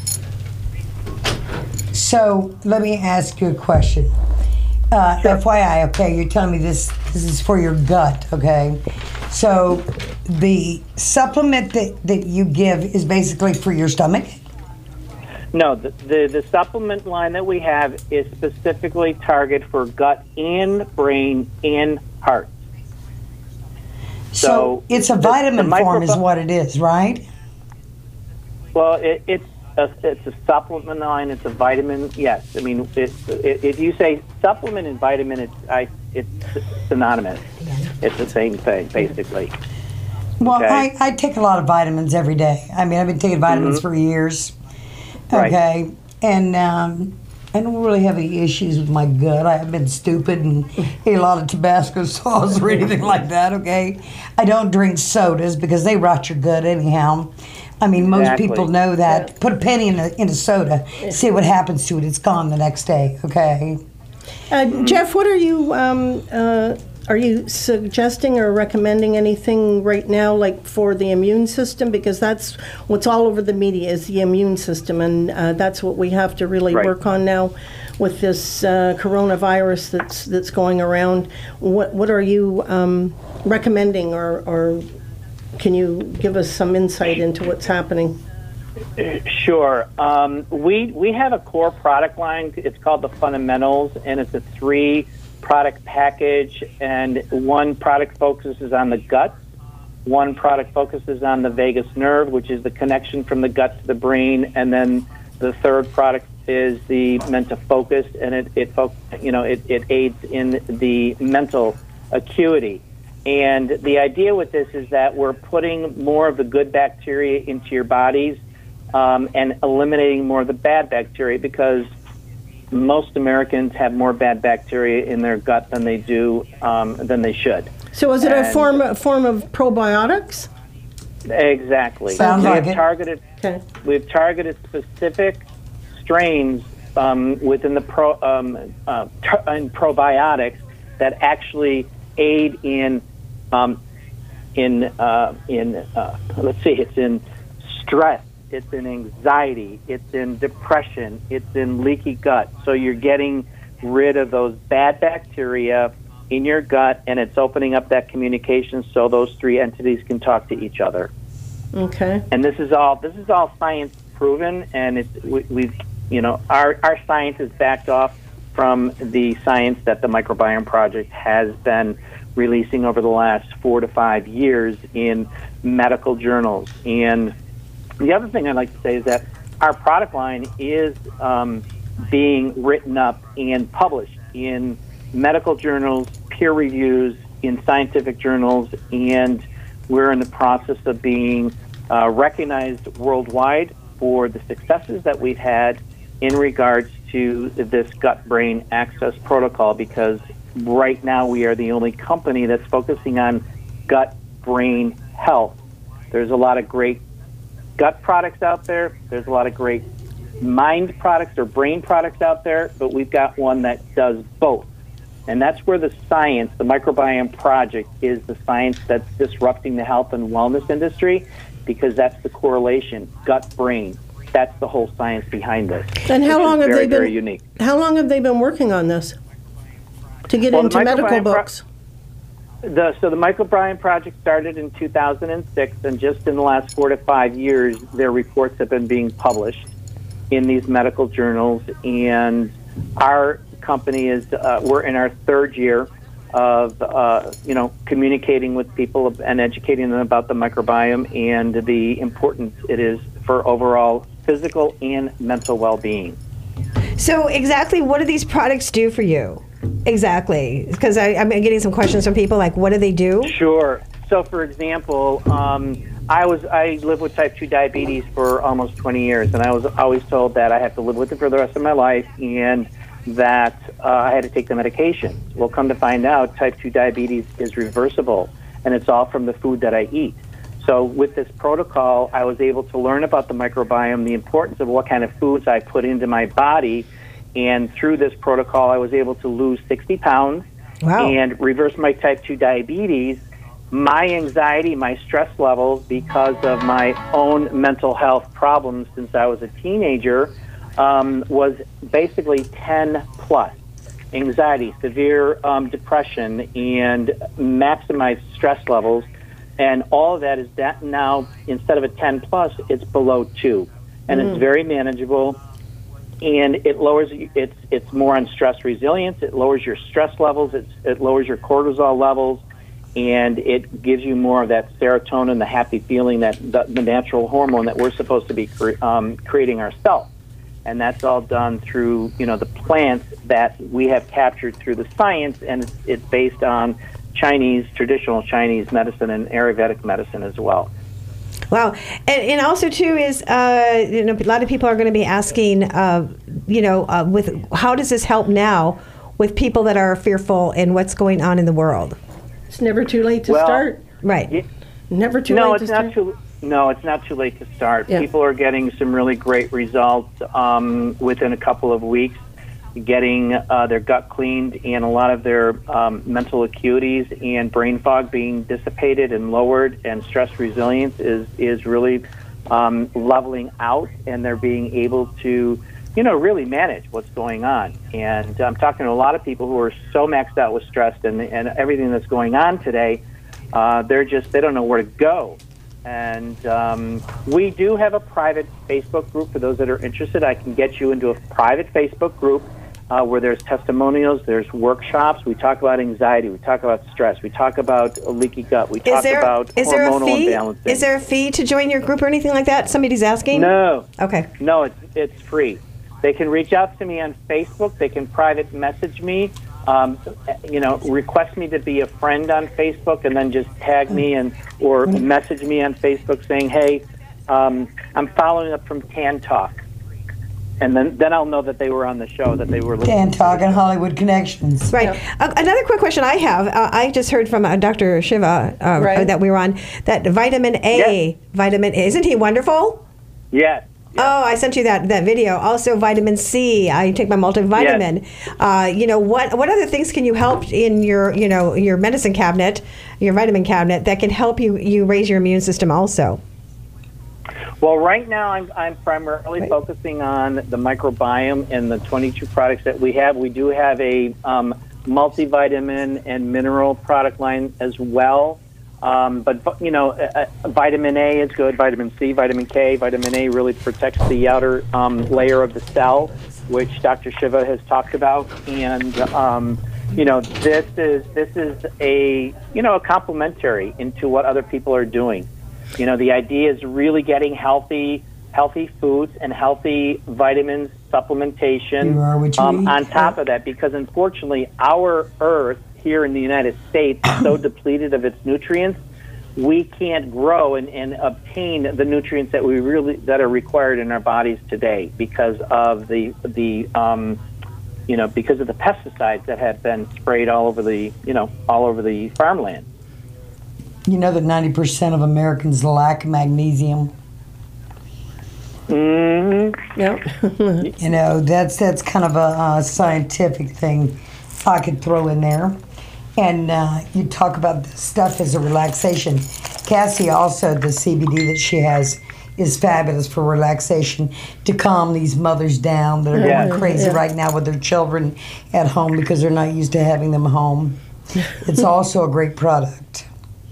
So let me ask you a question. Uh, F Y I, okay, you're telling me this this is for your gut, okay? So the supplement that, that you give is basically for your stomach? No, the, the the supplement line that we have is specifically targeted for gut and brain and heart. So, So it's a the- vitamin the form is microbi- what it is, right? Well, it, it's a, it's a supplement line. It's a vitamin. Yes, I mean, it, it, if you say supplement and vitamin, it's I it's synonymous. It's the same thing, basically. Well, Okay. I, I take a lot of vitamins every day. I mean, I've been taking vitamins Mhm. for years. Right. Okay. And um, I don't really have any issues with my gut. I have been stupid and ate a lot of Tabasco sauce or anything like that, okay? I don't drink sodas because they rot your gut anyhow. I mean, most Exactly. people know that. Put a penny in a, in a soda, see what happens to it. It's gone the next day, okay? Uh, Jeff, what are you um, uh, are you suggesting or recommending anything right now, like for the immune system? Because that's what's all over the media is the immune system, and uh, that's what we have to really Right. work on now with this uh, coronavirus that's that's going around. What what are you um, recommending, or or can you give us some insight into what's happening? Sure. Um, we we have a core product line. It's called the Fundamentals, and it's a three product package. And one product focuses on the gut. One product focuses on the vagus nerve, which is the connection from the gut to the brain, and then the third product is the Mentafocus, and it it fo- you know it, it aids in the mental acuity. And the idea with this is that we're putting more of the good bacteria into your bodies um, and eliminating more of the bad bacteria, because most Americans have more bad bacteria in their gut than they do um, than they should. So is it a And- form a form of probiotics? Exactly. Sounds we've like it. targeted. Okay. We've targeted specific strains um, within the pro um, uh, t- in probiotics that actually aid in um, in uh, in uh, let's see, it's in stress, it's in anxiety, it's in depression, it's in leaky gut. So you're getting rid of those bad bacteria in your gut, and it's opening up that communication so those three entities can talk to each other. Okay. And this is all this is all science proven, and it's we, we've you know our our science is backed off from the science that the Microbiome Project has been releasing over the last four to five years in medical journals. And the other thing I'd like to say is that our product line is um, being written up and published in medical journals, peer reviews, in scientific journals, and we're in the process of being uh, recognized worldwide for the successes that we've had in regards to this gut-brain access protocol because right now we are the only company that's focusing on gut-brain health. There's a lot of great gut products out there. There's a lot of great mind products or brain products out there, but we've got one that does both. And that's where the science, the Microbiome Project, is the science that's disrupting the health and wellness industry because that's the correlation, gut-brain. That's the whole science behind this. And how long have very, they been? Very unique. How long have they been working on this to get Well, into the medical Microbiome Pro- books? The, so the Microbiome Project started in two thousand six, and just in the last four to five years, their reports have been being published in these medical journals. And our company is, uh, we're in our third year of, uh, you know, communicating with people and educating them about the microbiome and the importance it is for overall physical and mental well-being. So exactly what do these products do for you? Exactly. Because I'm getting some questions from people like, what do they do? Sure. So, for example, um, I was I lived with type two diabetes for almost twenty years, and I was always told that I have to live with it for the rest of my life and that uh, I had to take the medication. Well, come to find out, type two diabetes is reversible, and it's all from the food that I eat. So with this protocol, I was able to learn about the microbiome, the importance of what kind of foods I put into my body, and through this protocol, I was able to lose sixty pounds wow. and reverse my type two diabetes, my anxiety, my stress levels because of my own mental health problems since I was a teenager um, was basically ten plus. Anxiety, severe um, depression, and maximized stress levels. And all of that is that now, instead of a ten plus, it's below two. And mm. it's very manageable. And it lowers, it's it's more on stress resilience. It lowers your stress levels. It's, it lowers your cortisol levels. And it gives you more of that serotonin, the happy feeling, that the, the natural hormone that we're supposed to be cre- um, creating ourselves. And that's all done through, you know, the plants that we have captured through the science, and it's, it's based on Chinese, traditional Chinese medicine and Ayurvedic medicine as well. Wow. And, and also, too, is, uh, you know, a lot of people are going to be asking, uh, you know, uh, with how does this help now with people that are fearful in what's going on in the world? It's never too late to well, start. Right. It, never too no, late to it's start. not too. No, it's not too late to start. Yeah. People are getting some really great results um, within a couple of weeks, getting uh, their gut cleaned and a lot of their um, mental acuities and brain fog being dissipated and lowered, and stress resilience is, is really um, leveling out, and they're being able to, you know, really manage what's going on. And I'm talking to a lot of people who are so maxed out with stress and, and everything that's going on today, uh, they're just, they don't know where to go. And um, we do have a private Facebook group for those that are interested. I can get you into a private Facebook group uh, where there's testimonials, there's workshops. We talk about anxiety. We talk about stress. We talk about a leaky gut. We talk is there, about is there hormonal a fee? imbalancing. Is there a fee to join your group or anything like that? Somebody's asking? No. Okay. No, it's, it's free. They can reach out to me on Facebook. They can private message me. Um, you know, request me to be a friend on Facebook, and then just tag me and or message me on Facebook saying, "Hey, um, I'm following up from Tan Talk," and then then I'll know that they were on the show, that they were listening. Tan Talk and Hollywood Connections. Right. Uh, another quick question I have. Uh, I just heard from uh, Doctor Shiva uh, Right. that we were on that vitamin A. Yes. Vitamin A. Isn't he wonderful? Yes. Oh, I sent you that, that video. Also, vitamin C. I take my multivitamin. Yes. Uh, you know, what what other things can you help in your you know your medicine cabinet, your vitamin cabinet that can help you you raise your immune system also? Well, right now I'm I'm primarily right. focusing on the microbiome and the twenty-two products that we have. We do have a um, multivitamin and mineral product line as well. Um, but, you know, uh, vitamin A is good, vitamin C, vitamin K. Vitamin A really protects the outer um, layer of the cell, which Doctor Shiva has talked about. And, um, you know, this is this is a, you know, a complementary into what other people are doing. You know, the idea is really getting healthy, healthy foods and healthy vitamins, supplementation um, on top of that, because unfortunately our earth here in the United States is so depleted of its nutrients we can't grow and, and obtain the nutrients that we really that are required in our bodies today because of the the um, you know because of the pesticides that have been sprayed all over the you know all over the farmland. You know that ninety percent of Americans lack magnesium. Mm-hmm. Yep. You know, that's that's kind of a, a scientific thing I could throw in there. And uh, you talk about this stuff as a relaxation. Cassie also, the C B D that she has is fabulous for relaxation to calm these mothers down that are Yeah. going crazy Yeah. right now with their children at home because they're not used to having them home. It's also a great product.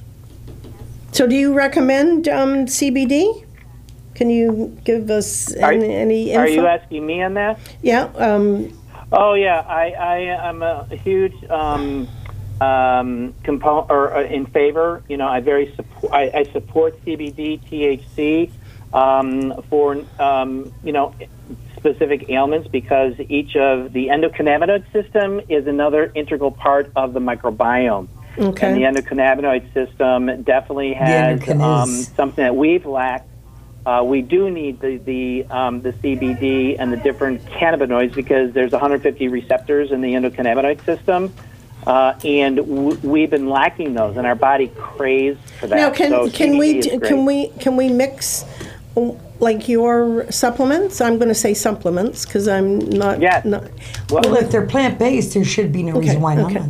So, do you recommend um, C B D? Can you give us Are, any, any info? are you asking me on that? Yeah. Um, Oh yeah, I I am a huge um, um, component or uh, in favor. You know, I very support. I, I support C B D, T H C um, for um, you know specific ailments because each of the endocannabinoid system is another integral part of the microbiome. Okay. And the endocannabinoid system definitely has endocrine um, is- something that we've lacked. Uh, we do need the the, um, the C B D and the different cannabinoids because there's one hundred fifty receptors in the endocannabinoid system, uh, and w- we've been lacking those, and our body craves for that. now, can So can we C B D is can great. we can we mix uh, like your supplements? I'm going to say supplements because I'm not. Yes. not Well, if they're plant-based, there should be no Okay, reason why not. okay.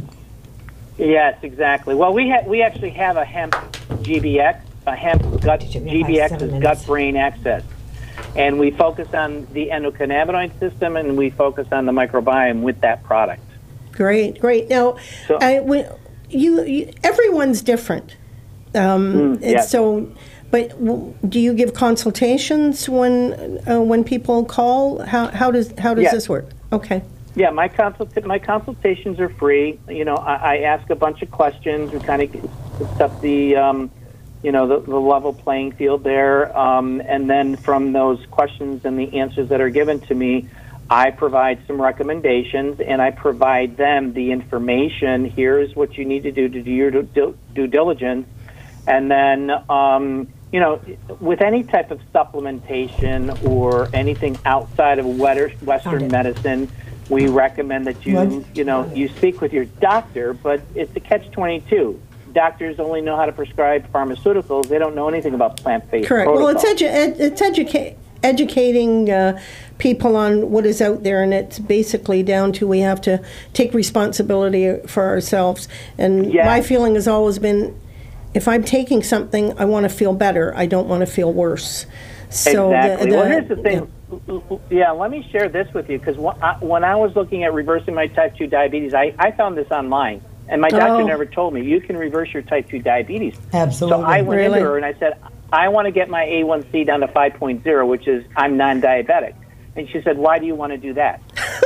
Yes, exactly. Well, we ha- we actually have a hemp G B X, a hemp gut G B X is gut brain access, and we focus on the endocannabinoid system and we focus on the microbiome with that product. Great, great. Now, So- I, we, you, you, everyone's different. Um, Mm, and yes. So, but w- do you give consultations when uh, when people call? How how does how does Yes. this work? Okay. Yeah, my consult my consultations are free. You know, I, I ask a bunch of questions and kind of set the um, you know the, the level playing field there, um, and then from those questions and the answers that are given to me, I provide some recommendations and I provide them the information. Here's what you need to do to do your due, due diligence, and then. Um, You know, with any type of supplementation or anything outside of wetter- Western medicine, we recommend that you, What? you know, you speak with your doctor. But it's a catch twenty-two. Doctors only know how to prescribe pharmaceuticals. They don't know anything about plant-based Correct. Well, it's protocols. edu- ed- it's educa- educating uh, people on what is out there, and it's basically down to we have to take responsibility for ourselves. And Yeah. my feeling has always been, if I'm taking something, I want to feel better. I don't want to feel worse. So the- exactly. the- well, here's the thing. Yeah, let me share this with you because when I was looking at reversing my type two diabetes, I, I found this online. And my doctor Oh. never told me, you can reverse your type two diabetes. Absolutely. So I went Really? into her and I said, I want to get my A one C down to five point oh, which is I'm non-diabetic. And she said, why do you want to do that?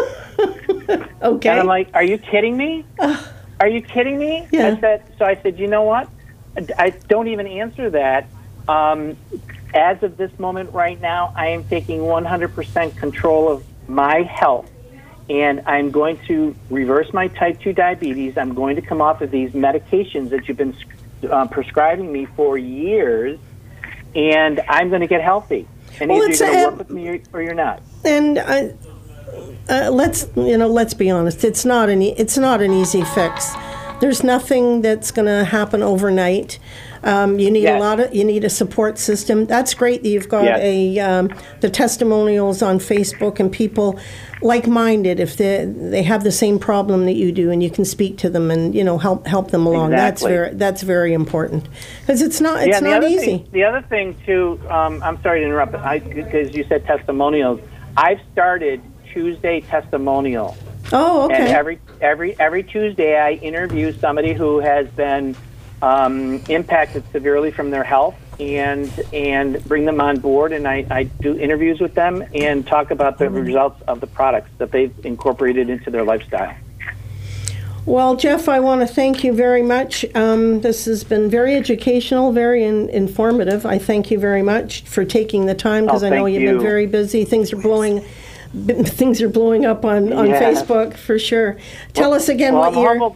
Okay. And I'm like, are you kidding me? Are you kidding me? Yeah. I said, so I said, you know what? I don't even answer that. Um, as of this moment right now, I am taking one hundred percent control of my health, and I'm going to reverse my type two diabetes. I'm going to come off of these medications that you've been uh, prescribing me for years, and I'm going to get healthy. And Well, either it's, you're going to uh, work with me or, or you're not. And I, uh, let's you know, let's be honest. It's not an e- it's not an easy fix. There's nothing that's going to happen overnight. Um, you need Yes. a lot of you need a support system. That's great that you've got Yes. a um, the testimonials on Facebook and people like-minded if they they have the same problem that you do and you can speak to them and you know help help them along. That's Exactly. very that's very important because it's not it's yeah, and the not other easy. Thing, the other thing too, um, I'm sorry to interrupt, because you said testimonials. I've started Tuesday testimonial. Oh, okay. And every every every Tuesday, I interview somebody who has been um, impacted severely from their health, and and bring them on board. And I, I do interviews with them and talk about the results of the products that they've incorporated into their lifestyle. Well, Jeff, I want to thank you very much. Um, this has been very educational, very in, informative. I thank you very much for taking the time because Oh, I know thank you've you. been very busy. Things are blowing, b- things are blowing up on, on Yeah. Facebook for sure. Tell Well- us again well, what I'm year. humbled,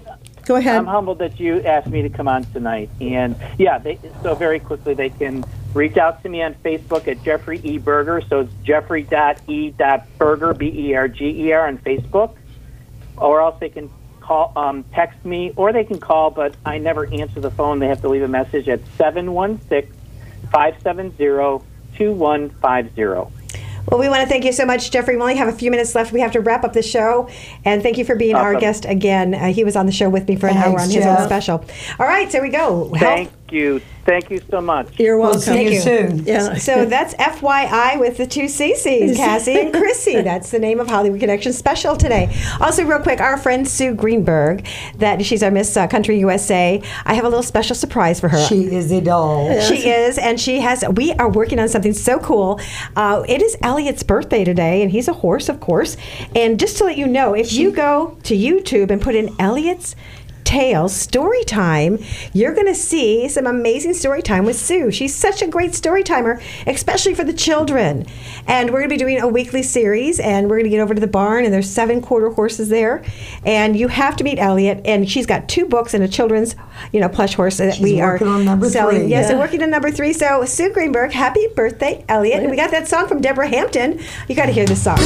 Go ahead. I'm humbled that you asked me to come on tonight. And yeah, they, so very quickly they can reach out to me on Facebook at Jeffrey E. Berger. So it's Jeffrey dot E. Berger, B E R G E R on Facebook. Or else they can call, um, text me, or they can call, but I never answer the phone. They have to leave a message at seven one six, five seven zero, two one five zero. Well, we want to thank you so much, Jeffrey. We only have a few minutes left. We have to wrap up the show. And thank you for being Awesome. our guest again. Uh, he was on the show with me for an Thanks, hour on his Jeff. own special. All right, so we go. Thank you. Thank you so much. You're welcome. We'll see you soon. Yeah. So that's F Y I with the two C Cs, Cassie and Chrissy. That's the name of Hollywood Connection special today. Also, real quick, our friend Sue Greenberg, that she's our Miss uh, Country U S A. I have a little special surprise for her. She is a doll. She is, and she has. We are working on something so cool. Uh, it is Elliot's birthday today, and he's a horse, of course. And just to let you know, if you go to YouTube and put in Elliot's Tales story time, you're going to see some amazing story time with Sue. She's such a great story timer, especially for the children. And we're going to be doing a weekly series, and we're going to get over to the barn, and there's seven quarter horses there, and you have to meet Elliot. And she's got two books and a children's, you know, plush horse that She's we are working on number selling. three. Yes, Yeah. we're working on number three. So Sue Greenberg, happy birthday, Elliot! And we got that song from Deborah Hampton. You got to hear this song.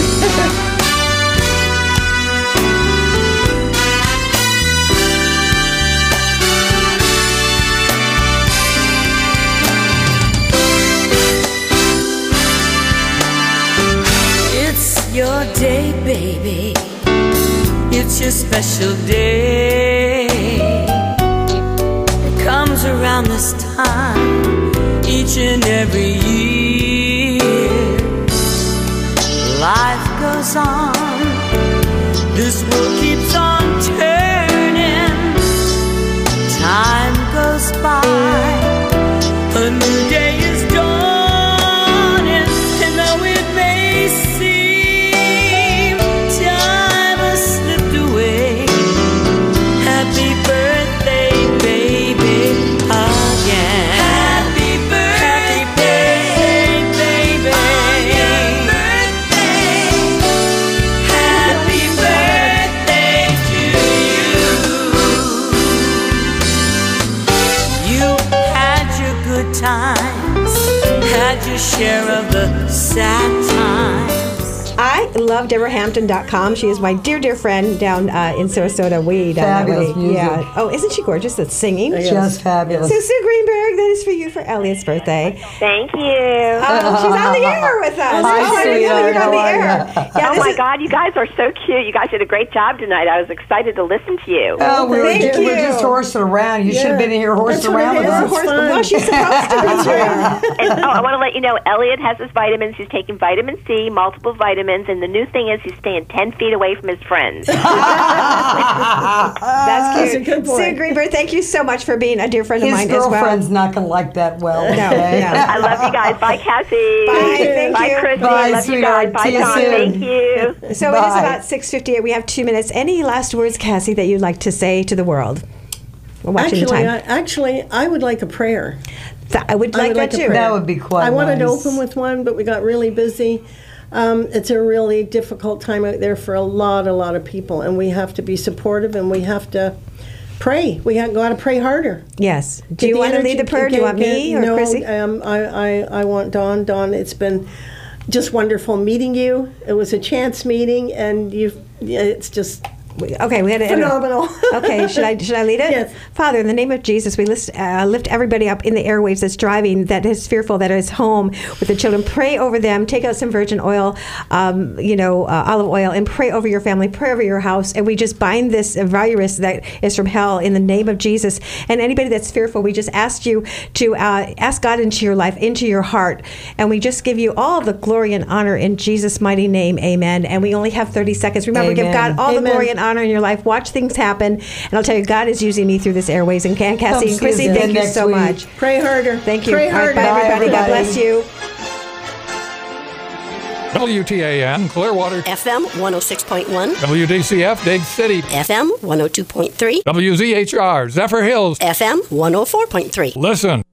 Your day, baby. It's your special day. It comes around this time each and every year. Life goes on, this world keeps on turning. Time goes by, a new day is dawning, and though it may seem happy birthday, baby, again. Happy birthday, baby, again. Birthday. Happy birthday to you. You had your good times, had your share of the sad times. I love Deborah Hampton dot com. She is my dear, dear friend down uh, in Sarasota. Way down Fabulous that way. music. Yeah. Oh, isn't she gorgeous? That's singing. Yes. Just fabulous. So Sue Greenberg, that is for you for Elliot's birthday. Thank you. Oh, she's on the air with us. Hi, oh, I didn't know sweetheart. you're on How the are air. ya? Yeah, Oh this my is- God, you guys are so cute. You guys did a great job tonight. I was excited to listen to you. Oh, we were, Thank just, we were you. just horsing around. You Yeah. should have been in here horsing That's what around it with is. us. It's fun. Well, she's supposed to be. And, oh, I want to let you know, Elliot has his vitamins. He's taking vitamin C, multiple vitamins, and the new thing is he's staying ten feet away from his friends. That's That's cute. a good point. Sue Greenberg, thank you so much for being a dear friend of His mine as well. girlfriend's not going to like that well. No, okay? no. I love you guys. Bye, Cassie. Bye, thank Bye, you. Chrissy. Bye, I love you guys. sweetheart. Bye, See you Don. soon. Thank you. So it is Bye. about six fifty-eight. We have two minutes. Any last words, Cassie, that you'd like to say to the world? We're watching Actually, the I, time. actually, I would like a prayer. Th- I would I like would that like a too. prayer. That would be quite I wanted to nice. open with one, but we got really busy. Um, it's a really difficult time out there for a lot, a lot of people, and we have to be supportive, and we have to pray. We have got to pray harder. Yes. Do Get you the want to energy- lead the prayer? Do you get- want me get- or no, Chrissy? Um, I, I, I want Dawn. Dawn, it's been just wonderful meeting you. It was a chance meeting, and you've. It's just Okay, we had to phenomenal. Okay, should I should I lead it? Yes. Father, in the name of Jesus, we lift, uh, lift everybody up in the airwaves that's driving, that is fearful, that is home with the children. Pray over them. Take out some virgin oil, um, you know, uh, olive oil, and pray over your family. Pray over your house, and we just bind this virus that is from hell in the name of Jesus. And anybody that's fearful, we just ask you to uh, ask God into your life, into your heart, and we just give you all the glory and honor in Jesus' mighty name. Amen. And we only have thirty seconds. Remember, give Amen. God all the Amen. glory and honor in your life. Watch things happen, and I'll tell you, God is using me through this airways. And Cassie Come and see Chrissy, us thank again you next so week. much. Pray harder. Thank you. Pray All right, harder. bye, everybody. God bless you. W T A N Clearwater, F M one oh six point one, W D C F Dig City, F M one oh two point three, W Z H R Zephyr Hills. F M one oh four point three. Listen.